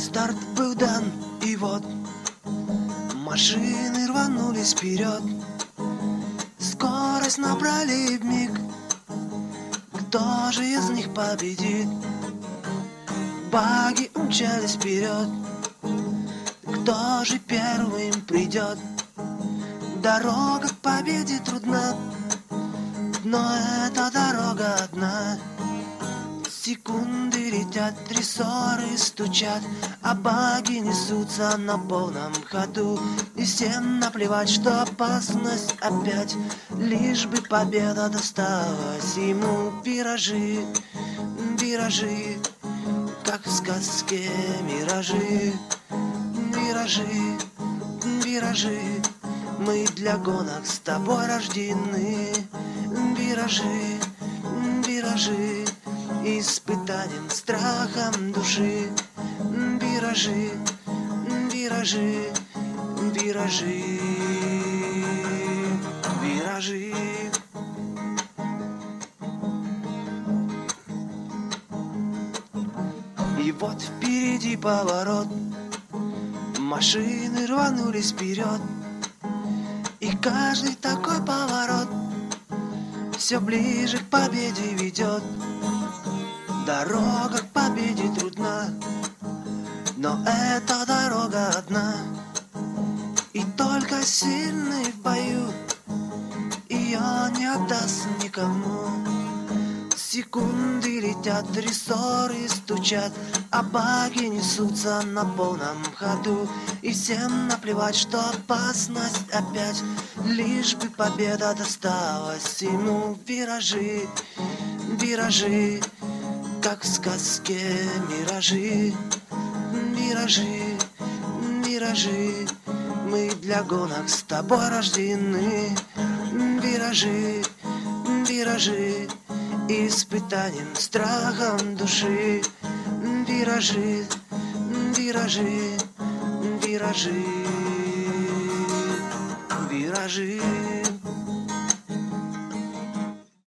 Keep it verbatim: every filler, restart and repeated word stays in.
Старт был дан, и вот машины рванулись вперед. Скорость набрали вмиг. Кто же из них победит? Баги умчались вперед. Кто же первым придет? Дорога к победе трудна, но эта дорога одна. Секунды летят, рессоры стучат, а баги несутся на полном ходу. И всем наплевать, что опасность опять, лишь бы победа досталась ему. Виражи, виражи, как в сказке миражи. Виражи, виражи, мы для гонок с тобой рождены. Виражи, виражи, испытанием, страхом души. Виражи, виражи, виражи, виражи. И вот впереди поворот. Машины рванулись вперед. И каждый такой поворот все ближе к победе ведет. Дорога к победе трудна, но эта дорога одна. И только сильный в бою ее не отдаст никому. Секунды летят, рессоры стучат, а баги несутся на полном ходу. И всем наплевать, что опасность опять, лишь бы победа досталась ему. Виражи, виражи, как в сказке миражи. Виражи, виражи, мы для гонок с тобой рождены. Виражи, виражи, испытанием, страхом души. Виражи, виражи, виражи, виражи.